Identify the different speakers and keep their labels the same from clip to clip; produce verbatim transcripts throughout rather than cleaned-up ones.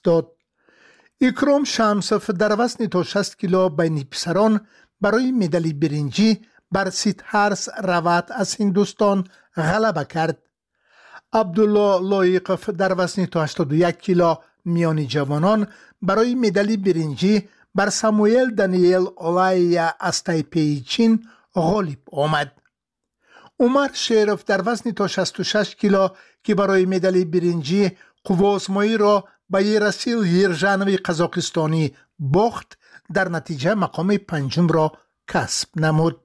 Speaker 1: داد. اکرام شمسوف در وزن تا شصت کیلو بین پسران برای مدال برنجی بر سیدهرس روات از هندوستان غلبه کرد. عبدالله لایقف در وزن تا هشتاد و یک کیلو میان جوانان برای مدال برنجی بر ساموئل دانیل اولاییا از تایپی چین غالب آمد. عمر شریف در وزن تا شصت و شش کیلو که برای مدال برنجی قوازمایی را به یرسیل یرژانوی قزاقستانی باخت، در نتیجه مقام پنجم را کسب نمود.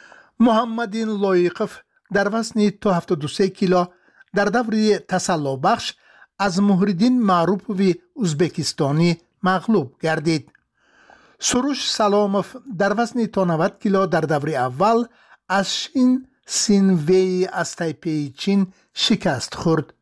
Speaker 1: محمدین لایقف در وزن تا هفتاد و سه کیلو در دور تسلا بخش از مهردین معروف و ازبکستانی مغلوب گردید. سروش سلاموف در وزن تا نود کیلو در دور اول از شین سینوی از تایپی چین شکست خورد.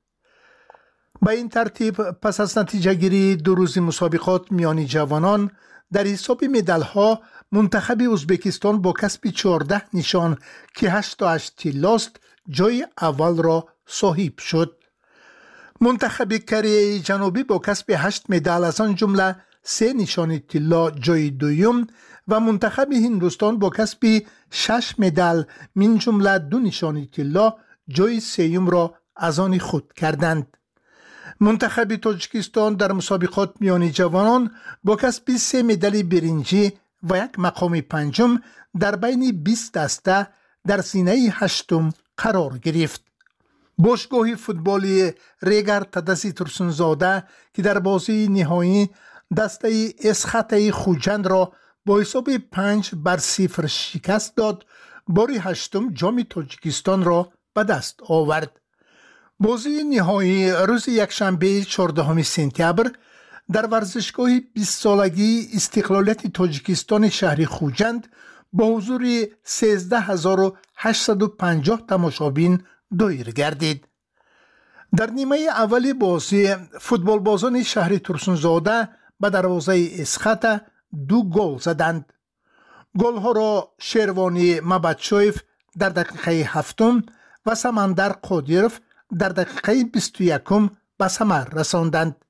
Speaker 1: به این ترتیب پس از نتیجه گیری دو روزی مسابقات میان جوانان در حساب مدال ها منتخب ازبکستان با کسب چهارده نشان که هشت تا هشت طلاست جای اول را صاحب شد. منتخب کره جنوبی با کسب هشت مدال از آن جمله سه نشان طلا جای دوم و منتخب هندوستان با کسب شش مدال من جمله دو نشان طلا جای سوم را از آن خود کردند. منتخب تاجیکستان در مسابقات میان جوانان با کسب سه مدال برنجی و یک مقام پنجم در بین بیست دسته در سینه هشتم قرار گرفت. باشگاه فوتبالی ریگر تدسی ترسونزاده که در بازی نهایی دسته اسخط خوجند را با حساب پنج بر صفر شکست داد، باری هشتم جام تاجیکستان را به دست آورد. بازی نهایی روز یکشنبه چهاردهم سپتامبر در ورزشگاه بیست سالگی استقلالیت تاجیکستان شهر خوجند با حضور سیزده هزار و هشتصد و پنجاه تماشابین دایر گردید. در نیمه اول بازی فوتبال بازان شهر ترسونزاده به دروازه اسخط دو گل زدند. گل ها را شیروانی مبادشویف در دقیقه هفتم و سمندر قادیروف در دقیقه بیست و یکم به ثمر رساندند.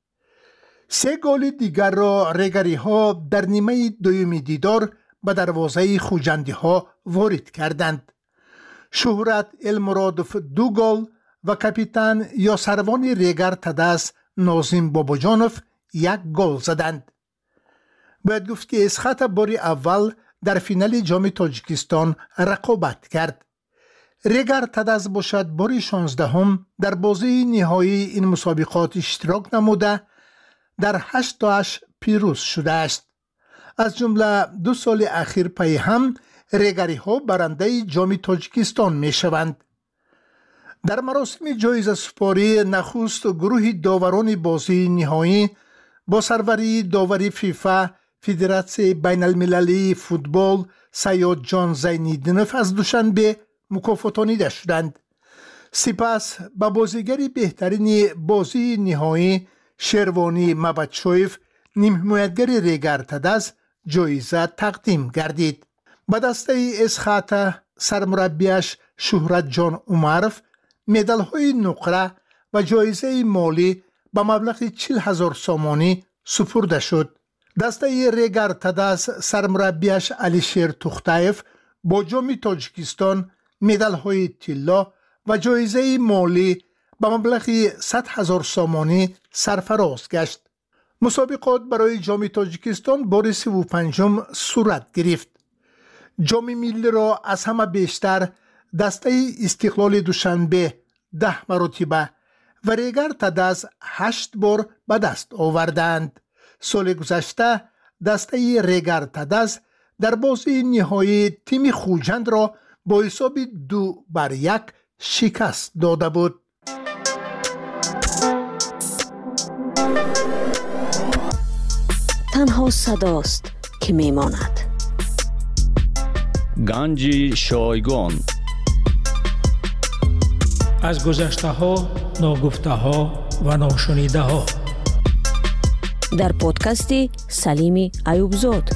Speaker 1: سه گل دیگر را ریگری ها در نیمه دوم دیدار به دروازه خوجندی ها وارد کردند. شهرت المرادوف دو گل و کاپیتان یاسروان ریگر تدس نازم باباجانوف یک گل زدند. باید گفت که اسخط باری اول در فینال جام تاجیکستان رقابت کرد. ریگر تدس باشد باری شانزدهم در بازی نهایی این مسابقات اشتراک نموده در هشت تا هشت پیروز شده است. از جمله دو سال اخیر پی هم ریگری ها برنده جام تاجیکستان می شوند. در مراسم جایزه سپاری نخست گروه داوران بازی نهایی با سروری داوری فیفا فدراسیون بین المللی فوتبال سیاد جان زینیدینوف از دوشنبه مکافاتانیده شدند. سپس به بازیگر بهترین بازی نهایی شیروانی مبادشویف نیم حمایتگر ریگر تدس جایزه تقدیم گردید. به دسته اسخط سرمربیش شهرت جان عمروف مدال های نقره و جایزه مالی به مبلغ چهل هزار سامانی سپرده شد. دسته ریگر تدس سرمربیش علیشیر توختایف با جام تاجیکستان مدال های طلا و جایزه مالی به مبلغ صد هزار سامانی سرفراز گشت. مسابقات برای جام تاجیکستان بار سی و پنجم صورت گرفت. جام ملی را از همه بیشتر دسته استقلال دوشنبه ده مرتبه و ریگر تدس هشت بار به دست آوردند. سال گذشته دسته ریگر تدس در بازی نهایی تیم خوجند را با حساب دو بر یک شکست داده بود.
Speaker 2: تنها صداست که میماند.
Speaker 3: گنج شایگان
Speaker 4: از گذشته ها، ناگفته ها و ناشنیده ها
Speaker 2: در پادکست سلیم ایوبزاد.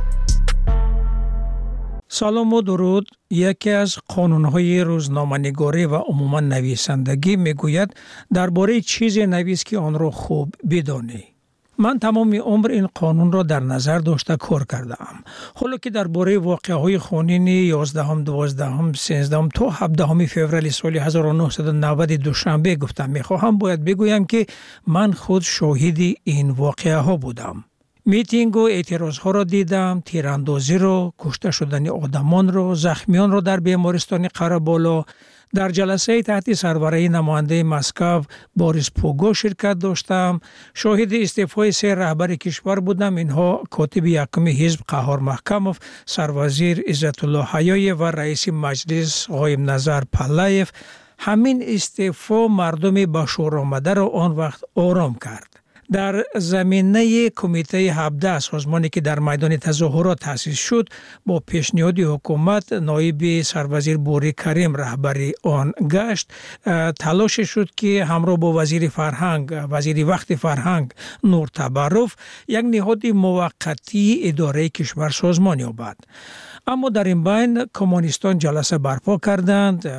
Speaker 4: سلام و درود. یکی از قانون‌های روزنامه‌نگاری و عموما نویسندگی میگوید درباره چیزی نویس که آن را خوب بدانی. من تمام عمر این قانون را در نظر داشته کار کردم. حالا که درباره واقعه‌های خونین یازدهم، دوازدهم، سیزدهم تا هفدهم فوریه سال هزار و نهصد و نود دوشنبه گفتم میخواهم باید بگویم که من خود شاهد این واقعه ها بودم. میتینگ و اعتراض ها را دیدم، تیراندازی را، کشته شدن آدمان را، زخمیان را در بیمارستان قره‌بالا. در جلسه تحت سربرای نماینده مسکو بوریس پوگو شرکت داشتم. شاهد استعفای سه رهبر کشور بودم. اینها کاتب یکم حزب قهار محکموف، سروزیر عزت الله حیای و رئیس مجلس قایم نظر پلایف. همین استعفا مردم به شور آمده را آن وقت آرام کرد. در زمینه کمیته هفده سازمانی که در میدان تظاهرات تأسیس شد، با پیشنهاد حکومت نایب سروزیر بوری کریم رهبری آن گشت. تلاش شد که همراه با وزیر فرهنگ وزیر وقت فرهنگ نور تبروف یک نهاد موقتی اداره کشور سازمان یابد. اما در این بین کمونیستان جلسه برپا کردند،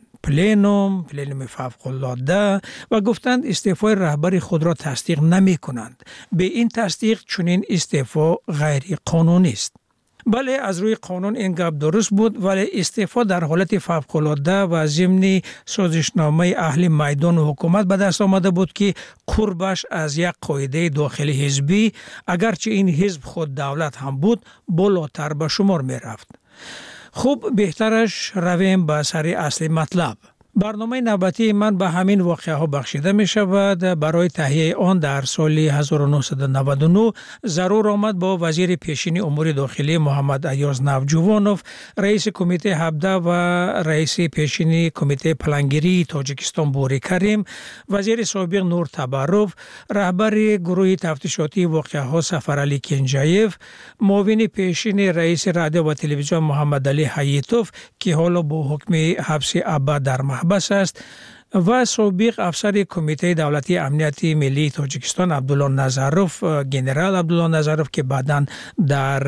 Speaker 4: پلینوم، پلینوم فوق‌العاده، و گفتند استعفای رهبر خود را تصدیق نمی کنند. به این تصدیق چنین استعفا غیر قانونی است. بله، از روی قانون این گپ درست بود، ولی استعفا در حالت فوق‌العاده و ضمن سازشنامه اهل میدان و حکومت به دست آمده بود که قربش از یک قاعده داخلی حزبی، اگرچه این حزب خود دولت هم بود، بالاتر به شمار می رفت. خوب، بهترش رویم به سر اصل مطلب. برنامه نوبتی من به همین واقعه ها بخشیده می شود. برای تهیه آن در سال هزار و نهصد و نود و نه ضرور آمد با وزیر پیشین امور داخلی محمد ایاز نوجوانوف، رئیس کمیته هفده و رئیس پیشین کمیته پلانگیری تاجیکستان بوری کریم، وزیر سابق نور تبروف، رهبر گروه تفتیشاتی واقعه ها سفرعلی کنجایف، معاون پیشین رئیس رادیو و تلویزیون محمد علی حییتوف که حالا با حکم حبس ابد در بس است، و سابق افسر کمیته دولتی امنیت ملی تاجیکستان عبدالله نظروف، گنرال عبدالله نظروف که بعداً در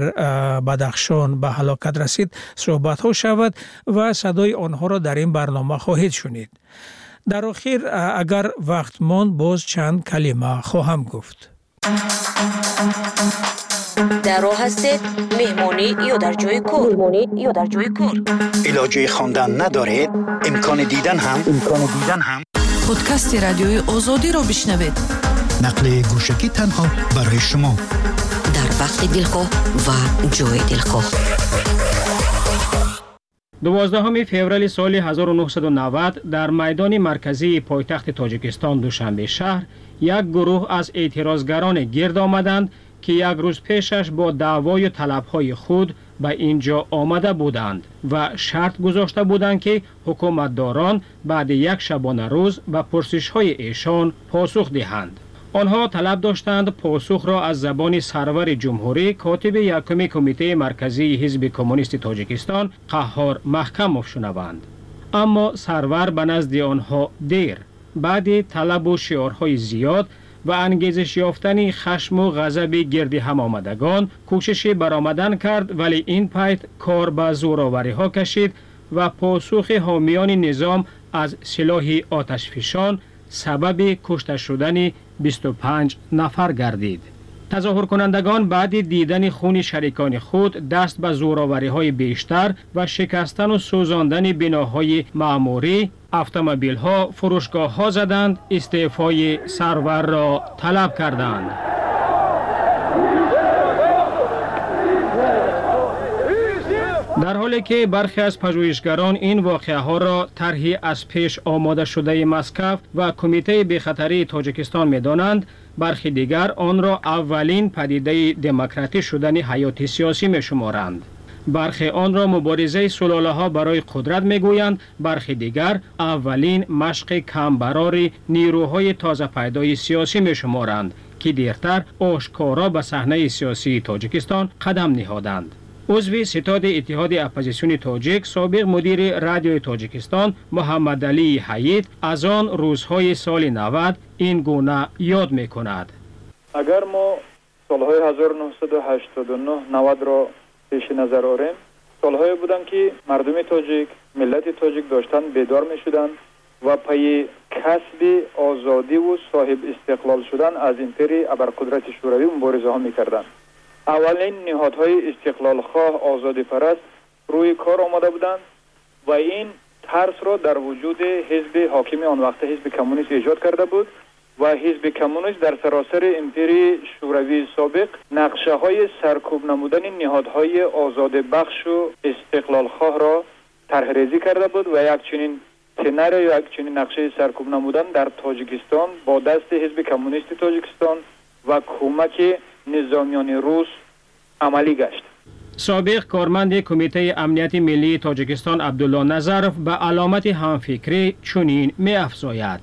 Speaker 4: بدخشان به هلاکت رسید صحبت ها شود و صدای آنها را در این برنامه خواهید شنید. در آخر اگر وقت ماند باز چند کلمه خواهم گفت.
Speaker 2: در راه هستید، مهمانی یا در جای کار مهمانی یا در جای کار
Speaker 5: علاجه خواندن ندارید، امکان دیدن هم امکان دیدن هم
Speaker 6: پادکست رادیوی آزادی را بشنوید.
Speaker 5: نقل گوشکی تنها برای شما
Speaker 2: در وقت دلخواه و جای دلخواه.
Speaker 7: دوازدهم فوریه سال هزار و نهصد و نود در میدان مرکزی پایتخت تاجیکستان دوشنبه شهر یک گروه از اعتراضگران گرد آمدند که یک روز پیشش با دعوای و طلبهای خود به اینجا آمده بودند و شرط گذاشته بودند که حکومتداران بعد یک شبانه روز به پرسش‌های ایشان پاسخ دهند. آنها طلب داشتند پاسخ را از زبان سرور جمهوری کاتب یکم کمیته مرکزی حزب کمونیست تاجیکستان قهار محکموف شنوند. اما سرور به نزد آنها دیر، بعد طلب و شعارهای زیاد و انگیزش یافتن خشم و غضب گرد هم آمدگان کوشش برآمدن کرد، ولی این پایت کار به زورآوری ها کشید و پاسخ حامیان نظام از سلاح آتشفشان سبب کشته شدن بیست و پنج نفر گردید. تظاهر کنندگان بعد دیدن خون شریکان خود دست به زورآوری های بیشتر و شکستن و سوزاندن بناهای معموری، اتومبیل ها، فروشگاه ها زدند، استعفای سرور را طلب کردند. در حالی که برخی از پژوهشگران این واقعه ها را طرحی از پیش آماده شده مسکو و کمیته بی‌خطری تاجیکستان می‌دانند، برخی دیگر آن را اولین پدیده دموکراتی شدن حیات سیاسی می‌شمارند. برخی آن را مبارزه سلاله ها برای قدرت میگویند، برخی دیگر اولین مشق کمبرار نیروهای تازه پیدای سیاسی میشمارند که دیرتر آشکارا به صحنه سیاسی تاجیکستان قدم نهادند. عضو ستاد اتحاد اپوزیسیون تاجیک، سابق مدیر رادیوی تاجیکستان محمد علی حیید از آن روزهای سال نود این گونه یاد میکند.
Speaker 8: اگر ما سالهای هزار و نهصد و هشتاد و نه نود را پیش نظر آوریم، سالهایی بودند که مردم تاجیک، ملت تاجیک داشتن بیدار می شدند و پی کسب آزادی و صاحب استقلال شدن از امپری ابرقدرت شوروی مبارزه ها میکردند. اولین نهادهای استقلال خواه آزادی پرست روی کار آمده بودند و این ترس را در وجود حزب حاکم آن وقت حزب کمونیست ایجاد کرده بود و حزب کمونیست در سراسر امپری شوروی سابق نقشه های سرکوب نمودن نهادهای آزاد بخش و استقلال خواه را طرح ریزی کرده بود و یک چنین سناریو یا یک چنین نقشه سرکوب نمودن در تاجیکستان با دست حزب کمونیست تاجیکستان و کمک نظامیان روس عملی گشت.
Speaker 7: سابق کارمند کمیته امنیت ملی تاجیکستان عبدالله نظرف به علامت همفکری چنین می افزاید: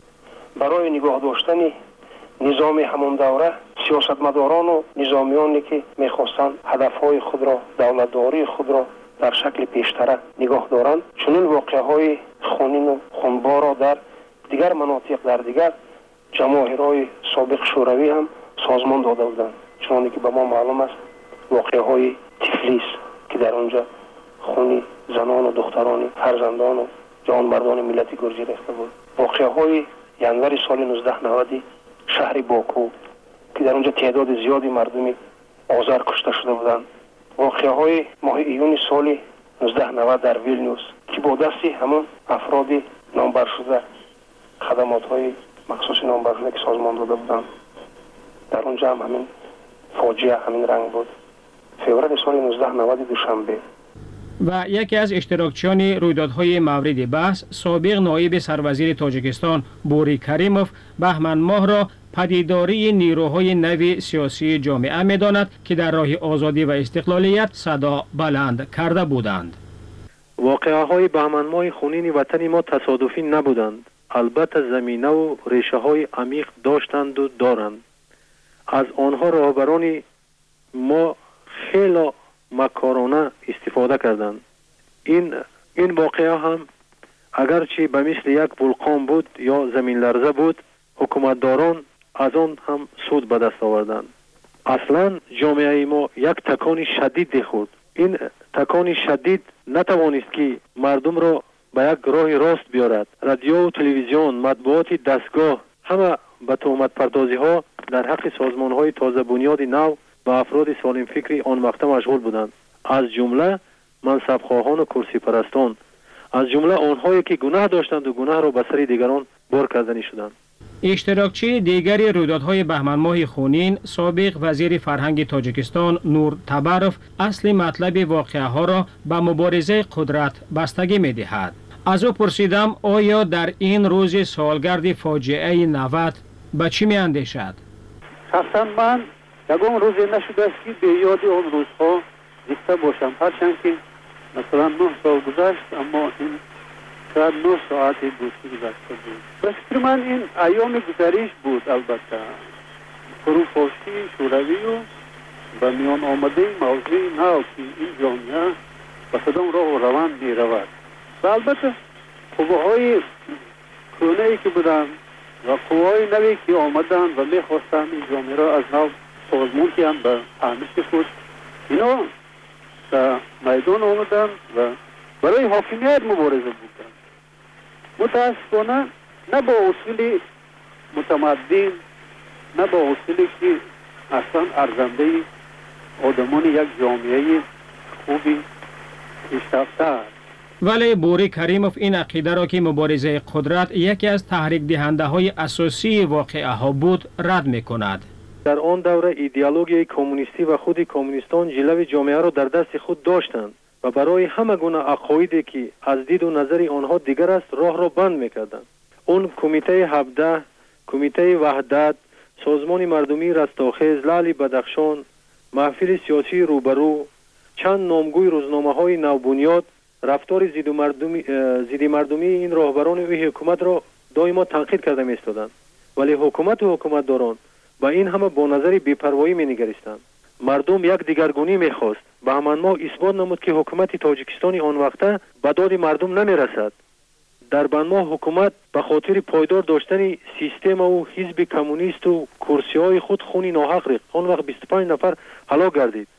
Speaker 9: برای نگاه داشتن نظام همون دوره سیاستمداران و نظامیانی که میخواستند هدفهای خود را، دولتداری خود را در شکل پیشتره نگاه دارند، چنین واقعهای خونین و خونبار را در دیگر مناطق در دیگر جماهیرهای سابق شوروی هم سازمان داده بودند. چنانکه که به ما معلوم است واقعهای تفلیس که در آنجا خونی زنان و دختران فرزندان و جوانمردان ملت گرجی ریخته بود. واقعهای ینور سال نوزده نود شهر باکو که در آنجا تعداد زیادی مردمی آذر کشته شده بودند. واقعهای ماه ایون سال نوزده نود در ویلنیوس که با دستی همون افراد نامبر شده خدمات‌های مخصوص نامبر شده که سازمان داده بودند، در اونجا هم همین فاجعه همین رنگ بود. فوریه سال نوزده نود دوشنبه.
Speaker 7: و یکی از اشتراکچیان رویدادهای مورد بحث سابق نایب سروزیر تاجیکستان بوری کریموف بهمن ماه را پدیداری نیروهای نو سیاسی جامعه می‌داند که در راه آزادی و استقلالیت صدا بلند کرده بودند.
Speaker 10: واقعه‌های بهمن ماه خونین وطن ما تصادفی نبودند. البته زمینه و ریشه‌های عمیق داشتند و دارند. از آنها راهبران ما خیلی مکارانه استفاده کردند. این این واقعه هم اگرچه به مثل یک ولکان بود یا زمین لرزه بود، حکومتداران از آن هم سود به دست آوردند. اصلا جامعه ما یک تکان شدید خورد. این تکان شدید نتوانست که مردم را به یک راه راست بیارد. رادیو و تلویزیون، مطبوعات دستگاه همه به تهمت پردازی ها در حق سازمان های تازه بنیاد نو و افراد سالم فکری آن وقت مشغول بودند، از جمله منصب خواهان و کرسی پرستان، از جمله آنهایی که گناه داشتند و گناه را به سر دیگران بار کردنی شدند.
Speaker 7: اشتراکچی دیگری رویدادهای بهمن ماه خونین سابق وزیر فرهنگ تاجیکستان نور تبروف اصل مطلب واقعه ها را به مبارزه قدرت بستگی می دهد. از او پرسیدم آیا در این روز سالگرد فاجعه نود به چی می اندیشد؟
Speaker 11: شخصا من یکم روزی نشده است که به یاد آن روزها زنده باشم، هرچند که مثلا نه سال گذشت، اما این شاید نه ساعت بود که گذشته بود. به فکر من این ایام گذریش بود. البته فروپاشی شوروی و به میان آمده موضوع نو که این جامعه به کدام راه و روان می رود و البته قوه‌های کهنه‌ای که بودند و قوه‌های نوی که آمدند و می خواستند این جامعه را از نو سازمان کنند به فهمش خود، اینا در میدان آمدند و برای حاکمیت مبارزه بودند. متاسفانه نه با اصول متمدن، نه با اصولی که اصلا ارزنده آدمان یک جامعه خوبی پیشرفته است.
Speaker 7: ولی بوری کریموف این عقیده را که مبارزه قدرت یکی از تحریک دهنده های اساسی واقعه ها بود رد می کند.
Speaker 10: در آن دوره ایدئولوژی کمونیستی و خود کمونیستان جلوه جامعه را در دست خود داشتند و برای همه گونه عقایدی که از دید و نظر آنها دیگر است راه را بند می‌کردند. اون کمیته هفده، کمیته وحدت، سازمان مردمی رستاخیز، لعل بدخشان، محفل سیاسی روبرو، چند نامگوی روزنامه‌های نوبنیاد رفتار ضد مردمی ضد مردمی این راهبران و حکومت را دائما تنقید کرده می‌ایستادند، ولی حکومت و حکومتداران با این همه با نظر بی‌پروایی می‌نگریستند. مردم یک دیگرگونی می‌خواست. بهمن ماه اثبات نمود که حکومت تاجیکستان آن وقته به داد مردم نمی‌رسد. در بهمن ماه حکومت به خاطر پایدار داشتن سیستم و حزب کمونیست و کرسی‌های خود خونی ناحق ریخت. آن وقت بیست و پنج نفر هلاک گردید.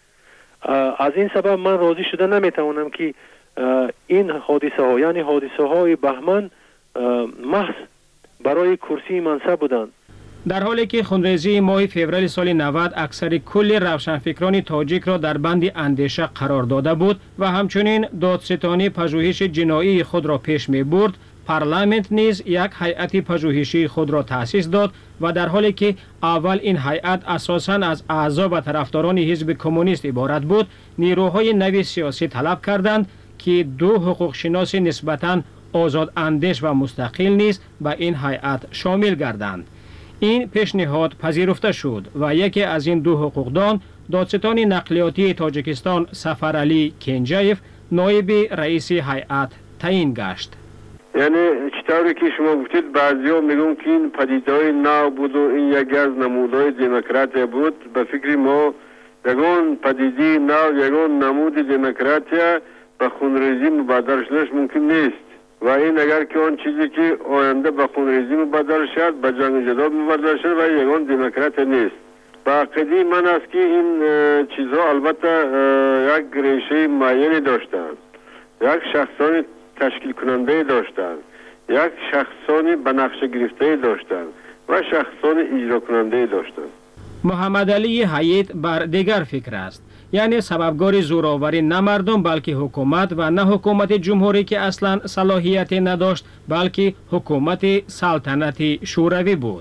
Speaker 10: از این سبب من راضی شده نمی‌توانم که این حادثه ها یعنی حادثه های بهمن محض برای کرسی منصب بودند.
Speaker 7: در حالی که خونریزی ماه فوریه سال نود اکثر کل روشنفکران تاجیک را در بند اندیشه قرار داده بود و همچنین دادستانی پژوهش جنایی خود را پیش می برد، پارلمانت نیز یک هیئت پژوهشی خود را تأسیس داد و در حالی که اول این هیئت اساساً از اعضا و طرفداران حزب کمونیست عبارت بود، نیروهای نوی سیاسی طلب کردند که دو حقوق شناس نسبتاً آزاد اندیش و مستقل نیز به این هیئت شامل گردند. این پیشنهاد پذیرفته شد و یکی از این دو حقوقدان، دادستان نقلیاتی تاجیکستان سفرعلی کنجایف، نایب رئیس هیئت تعیین گشت.
Speaker 12: یعنی چطوری که شما گفتید بعضیا میگن که این پدیدهای نو بود و این یکی از نمودهای دموکراتی بود. به فکر ما یگان پدیده نو، یگان نمود دموکراتی به خونریزی مبادر شدنش ممکن نیست و این اگر که آن چیزی که آینده به خونریزی مبادر شد به جنگ جدال مبادر شد و یگان دموکرات نیست. با عقیده من است که این چیزها البته یک ریشه معینی داشتند، یک شخصان تشکیل کننده داشتند، یک شخصانی به نقشه گرفته داشتند و شخصان اجرا کننده داشتند.
Speaker 7: محمد علی حیات بر دیگر فکر است، یعنی سببگار زوراوری نه مردم بلکه حکومت و نه حکومت جمهوری که اصلا صلاحیت نداشت بلکه حکومت سلطنتی شوروی بود.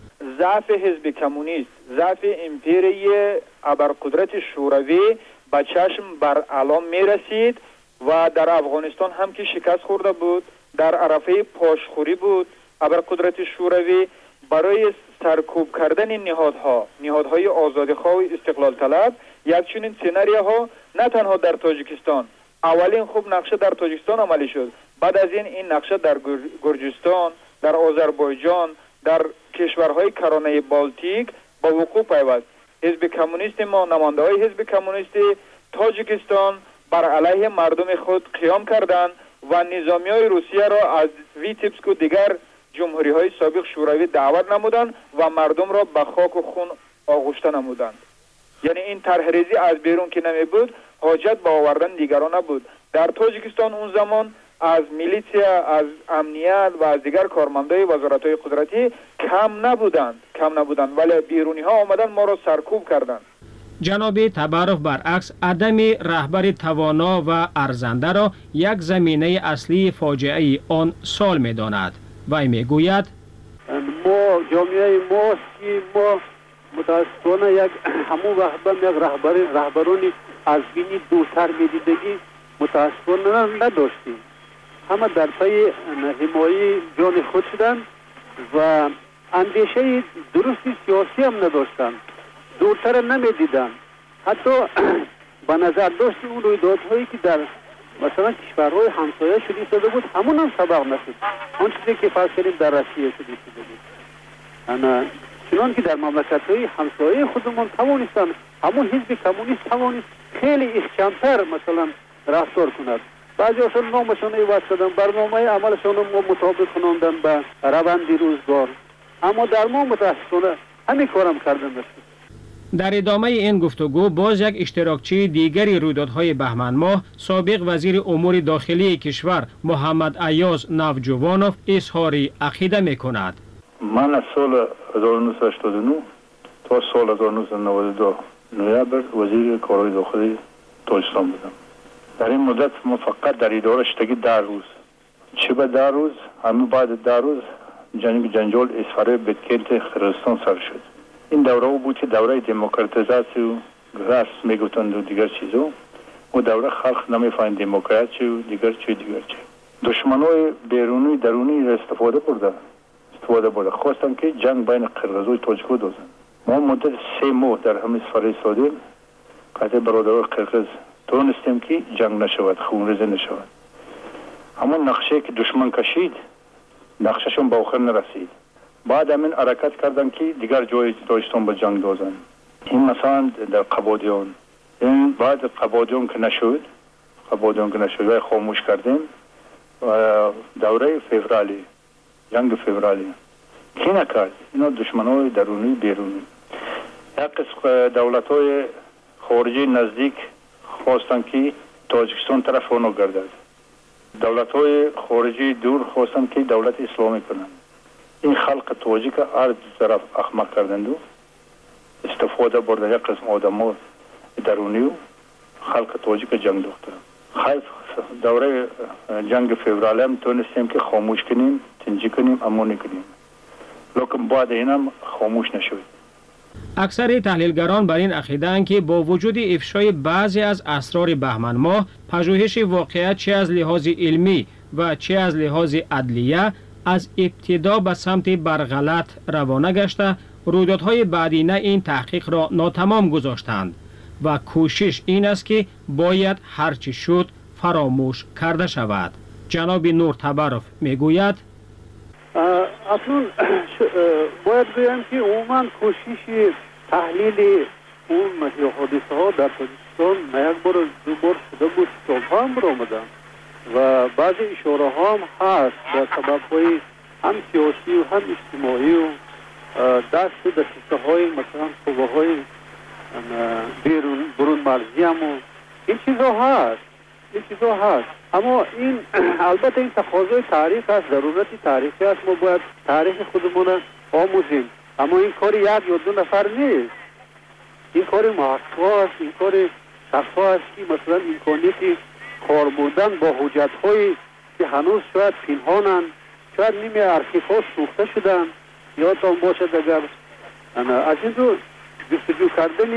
Speaker 8: ضعف حزب کمونیست، ضعف امپیری ابرقدرت شوروی به چشم بر علام می رسید و در افغانستان هم که شکست خورده بود، در عرفه پاشخوری بود. ابرقدرت شوروی برای سرکوب کردن نهادها، نهادهای آزادیخواه و استقلال طلب، یک چنین سناریوها نه تنها در تاجیکستان، اولین خوب نقشه در تاجیکستان عملی شد، بعد از این این نقشه در گرجستان، در آذربایجان، در کشورهای کرانه بالتیک با وقوع پیوست. حزب کمونیست ما، نماینده‌های حزب کمونیست تاجیکستان بر علیه مردم خود قیام کردند و نظامیای روسیه را از ویتیبسک و دیگر جمهوری های سابق شوروی دعوت نمودند و مردم را به خاک و خون آغشته نمودند. یعنی این طرحریزی از بیرون که نمی بود، حاجت به آوردن دیگران نبود. در تاجیکستان اون زمان از میلیسیا، از امنیت و از دیگر کارمندای وزارت‌های قدرتی کم نبودند کم نبودند ولی بیرونی ها آمدن ما را سرکوب کردند.
Speaker 7: جناب تبارف برعکس عدم رهبر توانا و ارزنده را یک زمینه اصلی فاجعه آن سال می داند. وی می گوید
Speaker 11: ما جامعه ماست که ما متاسفانه یک همون وقت یک رهبر رهبرانی از بینی دورتر می دیدگی متاسفانه نداشتیم. همه در پی حمایه جان خود شدند و اندیشه درستی سیاسی هم نداشتند، دورتر نمی دیدن. حتی به نظر داشت اون رویدادهایی که در مثلا کشورهای همسایه شده شده بود همون هم سبق نشد. اون چیزی که فرض کردیم در روسیه شده شده بود، انا چنان که در مملکت‌های همسایه خودمون توانستن همون حزب کمونیست توانست خیلی احکام‌تر مثلا رفتار کند. بعضی‌هاشون نامشون عوض کردن، برنامه عملشون رو مطابق کناندن به روند روزگار، اما در ما متاسفانه همین کارم کردن نشد.
Speaker 7: در ادامه این گفتگو باز یک اشتراکچی دیگری رویدادهای بهمن ماه، سابق وزیر امور داخلی کشور محمد ایاز نوجوانوف اظهار عقیده می‌کند.
Speaker 13: من از سال هزار و نهصد و هشتاد و نه تا سال هزار و نهصد و نود و دو نوامبر وزیر کارهای داخلی تاجیکستان بودم. در این مدت ما فقط در اداره شدگی در روز چه به در روز همه بعد در روز جنگ جنجال اسفاره بدکلت خرستان سر شد. این دوره بود که دوره دموکراتیزاسی و راست میگفتند و دیگر چیزا، و دوره خلق نمیفهمید دموکراسی و دیگر چی دیگر چی. دشمنای بیرونی درونی را استفاده برده استفاده برده خواستن که جنگ بین قرقیز و تاجیک دوزن. ما مدت سه ماه در همین سفاره سادیم قطع برادران قرقیز تونستیم که جنگ نشود، خونریزی نشود. همون نقشه که دشمن کشید نقشهشون به آخر نرسید. بعد همین حرکت کردن که دیگر جای تاجیکستان به جنگ دوزن. این مثلا در قبادیان، این بعد قبادیان که نشد قبادیان که نشد و خاموش کردیم و دوره فوریه جنگ فوریه کی نکرد؟ اینا دشمنای درونی بیرونی. یک قسم دولت‌های خارجی نزدیک خواستن که تاجیکستان طرف اونو گردد. دولت های خارجی دور خواستن که دولت اسلامی کنند. این خلق تاجیک هر طرف احمق کردند و استفاده بردن یک قسم آدم ها درونی و خلق تاجیک جنگ داختن. خیلی دوره جنگ فوریه هم تونستیم که خاموش کنیم، تنجی کنیم، اما نکنیم. لیکن بعد این هم خاموش نشد.
Speaker 7: اکثر تحلیلگران بر این عقیده‌اند که با وجود افشای بعضی از اسرار بهمن ماه، پژوهش واقعیت چه از لحاظ علمی و چه از لحاظ عدلیه از ابتدا به سمت برغلط روانه گشته، رویدادهای بعدی نه این تحقیق را ناتمام گذاشتند و کوشش این است که باید هرچی شد فراموش کرده شود. جناب نور تبرف میگوید
Speaker 11: اصلا باید بگم که عموما کوشش تحلیل اون حادثه ها در تاجیکستان نه یک بار دو بار شده بود، کتاب هم برآمدن و بعضی اشاره ها هم هست در سبب های هم سیاسی و هم اجتماعی و دست و دسته های مثلا قوه های بیرون برون مرزی هم و این چیزا هست این چیزا هست اما این البته این تقاضای تاریخ است، ضرورت تاریخی است. ما باید تاریخ خودمون آموزیم، اما این کار یک یا دو نفر نیست، این کار محقق است، این کار شخص است که مثلا امکانیت کار بودن با حجت هایی که هنوز شاید پنهانند، شاید نیمه ارشیف ها سوخته شدن، یادتان باشد اگر از این رو جستجو کردن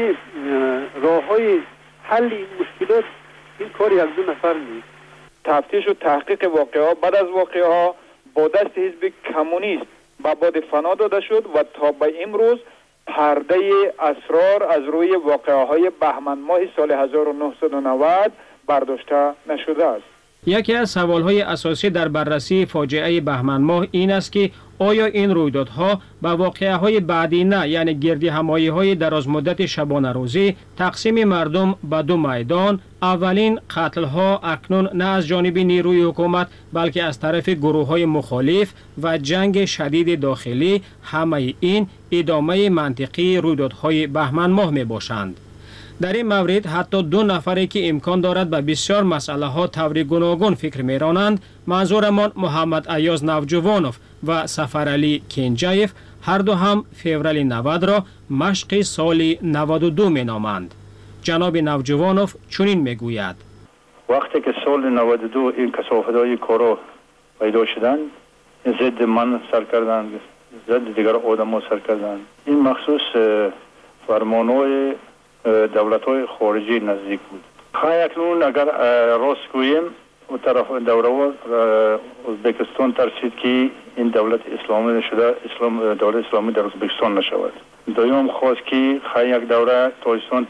Speaker 11: راه های حل این مشکلات این کار یک دو نفر نیست.
Speaker 8: تفتیش و تحقیق واقعه بعد از واقعه ها با دست حزب کمونیست به باد فنا داده شد و تا به امروز پرده اسرار از روی واقعه های بهمن ماه سال هزار و نهصد و نود برداشته نشده است.
Speaker 7: یکی از سوالهای اساسی در بررسی فاجعه بهمن ماه این است که آیا این رویدادها به واقعه های بعدی نه، یعنی گردی همایی های دراز مدت شبانه روزی، تقسیم مردم به دو میدان، اولین قتل ها اکنون نه از جانب نیروی حکومت بلکه از طرف گروه های مخالف و جنگ شدید داخلی، همه این ادامه منطقی رویدادهای بهمن ماه می باشند. در این مورد حتی دو نفری که امکان دارد به بسیار مسئله ها طور گوناگون فکر میرانند، منظورمان محمد ایاز نوجوانوف و سفرعلی کنجایف، هر دو هم فوریه نود را مشق سال نود و دو می نامند. جناب نوجوانوف چنین میگوید:
Speaker 13: وقتی که سال نود و دو این کثافت‌های کارا پیدا شدند، ضد من سر کردند، ضد دیگر آدم‌ها سر کردند. این مخصوص فرمان‌های دولت‌های خارجی نزدیک بود. خواهی اکنون اگر راست گوییم و طرف دوره ازبکستان ترسید که این دولت اسلامی شده، اسلام دولت اسلامی در ازبکستان نشود. دویم خواست که خواهی یک دوره تاجیکستان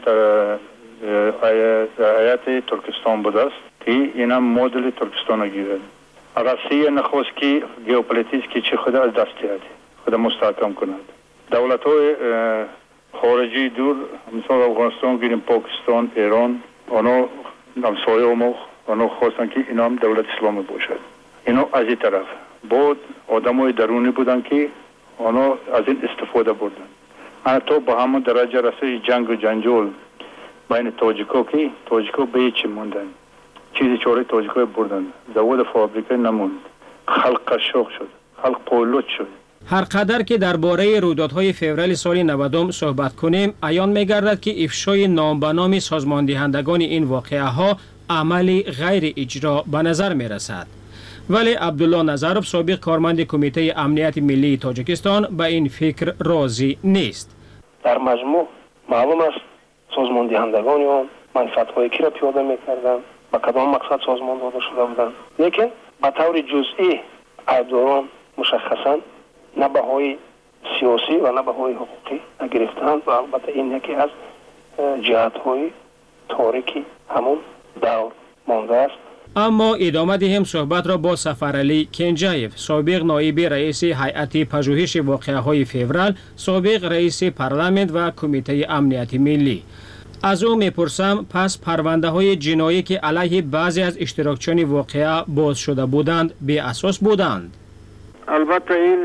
Speaker 13: هیئت ترکستان بود است که این هم مدل ترکستان گیرد. روسیه نخواست که ژئوپلیتیک که چه خود از دست دهد، خود مستحکم کند. دولت‌های خارجی دور مثلا افغانستان گیریم، پاکستان، ایران، آنها همسایه ما آنها خواستن که اینا هم دولت اسلامی باشد. اینا از این طرف بود آدمای درونی بودن که آنها از این استفاده بردن. حتی با همون درجه رسید جنگ و جنجال بین تاجیکا که تاجیکا به هیچ موندن، چیزی چاره تاجیکا بردن، زواد فابریکه نموند، خلق قشاق شد، خلق پولوت شد.
Speaker 7: هر قدر که درباره رویدادهای فوریه سال نود صحبت کنیم، عیان می‌گردد که افشای نام به نام سازماندهندگان این واقعه ها عملی غیر اجرا به نظر می‌رسد. ولی عبدالله نظرов سابق کارمند کمیته امنیت ملی تاجیکستان به این فکر راضی نیست.
Speaker 9: در مجموع معلوم است سازماندهندگان آن منفعت‌های کی را پیاده می‌کردند، با کدام مقصد سازمان داده شده بودند، لیکن به طور جزئی عیبداران مشخصاً نه بهای سیاسی و نه بهای حقوقی نگرفتند و البته این یکی از جهت‌های تاریکی همون دور مانده است.
Speaker 7: اما ادامه دهیم صحبت را با سفرعلی کنجایف، سابق نایب رئیس هیئت پژوهش واقعه‌های فوریه، سابق رئیس پارلمان و کمیته امنیت ملی. از او میپرسم پس پرونده های جنایی که علیه بعضی از اشتراکچیان واقعه باز شده بودند به اساس بودند؟
Speaker 12: البته این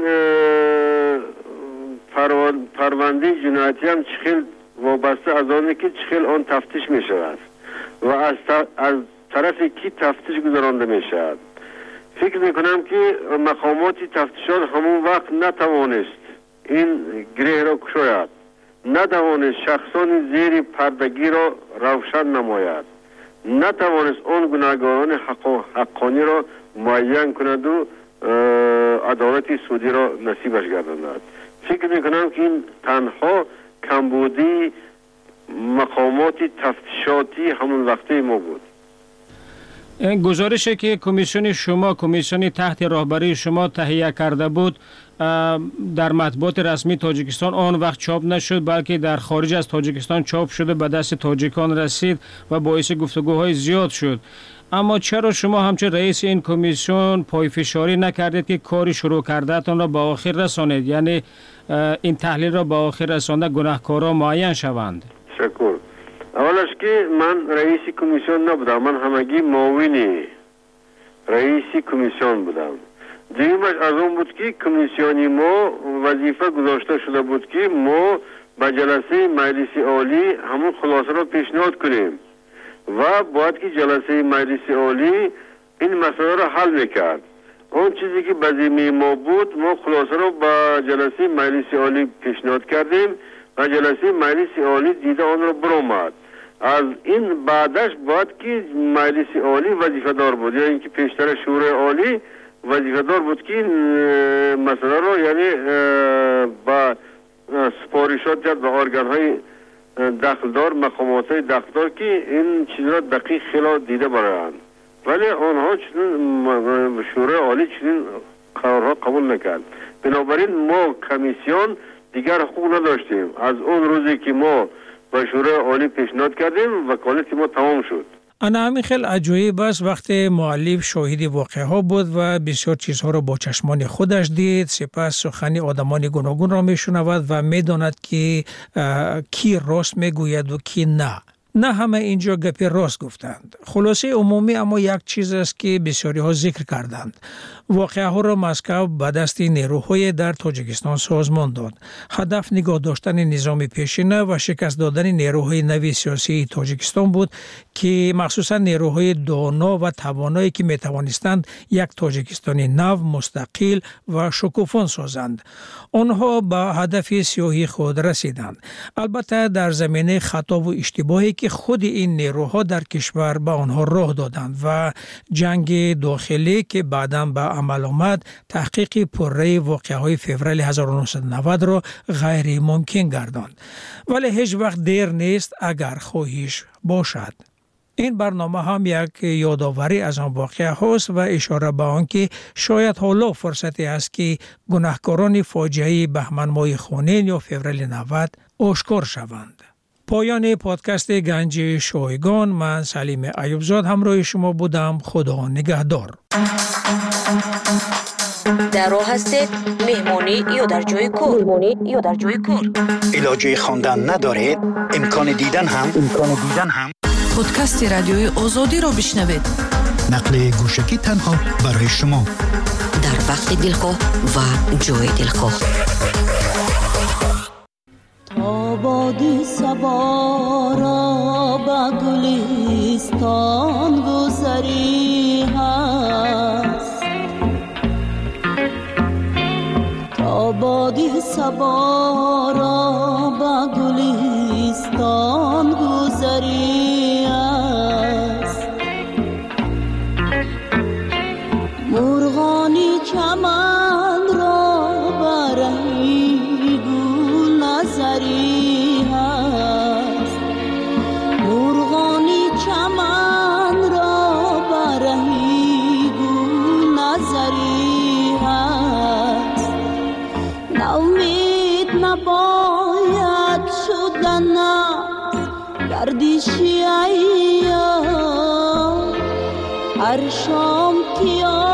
Speaker 12: پرونده جنایتی هم چخیل وابسته از آنه که چخیل آن تفتیش می شود و از, از طرف کی تفتیش گذرانده می شود. فکر میکنم که مقامات تفتیشات همون وقت نتوانست این گره را کشاید، نتوانست شخصان زیر پردگی را روشن نماید، نتوانست آن گناهکاران حق حقانی را معین کند و عدالت سودی را نصیبش گرداند. فکر میکنم که این تنها کمبودی مقامات تفتیشاتی همون وقته ما بود.
Speaker 7: گزارشی که کمیسیون شما کمیسیون تحت راهبری شما تهیه کرده بود در مطبوعات رسمی تاجیکستان آن وقت چاپ نشد، بلکه در خارج از تاجیکستان چاپ شده به دست تاجیکان رسید و باعث گفتگوهای زیاد شد. اما چرا شما همچون رئیس این کمیسیون پایفشاری نکردید که کاری شروع کردهتان را به آخر رسانید، یعنی این تحلیل را به آخر رسانده گناهکارا معین شوند؟
Speaker 12: شکر. اولش که من رئیس کمیسیون نبودم، من همگی معاون رئیس کمیسیون بودم. دیگرش از اون بود که کمیسیونی ما وظیفه گذاشته شده بود که ما به جلسه مجلس عالی همون خلاصه را پیشنهاد کنیم و باید که جلسه مجلس عالی این مسئله را حل میکرد. اون چیزی که به ذمه ما بود ما خلاصه را به جلسه مجلس عالی پیشنهاد کردیم و جلسه مجلس عالی دیده آن را برآمد. از این بعدش باید که مجلس عالی وظیفه دار بود، یا اینکه پیشتر شورای عالی وظیفه دار بود که مسئله را یعنی با سپارشات جد به ارگان های دخلدار، مقامات های دخلدار که این چیز را دقیق خلا دیده برایند، ولی آنها چنین شورای عالی چنین قرارها قبول نکرد. بنابراین ما کمیسیون دیگر حقوق نداشتیم. از اون روزی که ما با شورای عالی پیشنهاد کردیم وکالت ما تمام شد.
Speaker 4: انا همین خیلی عجایب است وقتی مؤلف شاهد واقعه ها بود و بسیار چیزها را با چشمان خودش دید، سپس سخنی آدمان گوناگون را میشنود و میداند که کی راست میگوید و کی نه. نه همه اینجا گپی راست گفتند. خلاصه عمومی اما یک چیز است که بسیاری ها ذکر کردند. واقعه ها را مسکو به دست نیروهای در تاجیکستان سازمان داد. هدف نگاه داشتن نظام پیشینه و شکست دادن نیروهای نوی سیاسی تاجیکستان بود که مخصوصا نیروهای دانا و توانایی که می توانستند یک تاجیکستان نو، مستقل و شکوفان سازند. آنها به هدف سیاهی خود رسیدند. البته در زمینه خطا و اشتباهی که خود این نیروها در کشور به آنها راه دادند و جنگ داخلی که بعداً به عمل آمد تحقیق پرره واقعه‌های فوریه هزار و نهصد و نود را غیر ممکن گرداند. ولی هیچ وقت دیر نیست اگر خواهش باشد. این برنامه هم یک یادآوری از آن واقعه هاست و اشاره به آن که شاید حالا فرصتی است که گناهکاران فاجعه بهمن ماه خونین یا فوریه نود آشکار شوند. پایان پادکست گنج شایگان، من سلیم ایوبزاد همراه شما بودم. خدا نگهدار.
Speaker 2: در راه هستید، مهمانی یا در جای کار؟ مهمانی یا در جای کار؟
Speaker 5: علاجه خواندن ندارید؟ امکان دیدن هم امکان دیدن هم
Speaker 6: پادکست رادیوی آزادی رو بشنوید.
Speaker 5: نقل گوشکی تنها برای شما
Speaker 2: در وقت دلخواه و جای دلخواه.
Speaker 14: آبادی سوارا با گلستان گذری هست، آبادی سوارا با گلستان گذری هست، مرغانی چمن را برهی گل نظری هست، مرغانی چمن را برهی گل نظری هست، ناامید نباید شدن گردشی ایام، هر شام که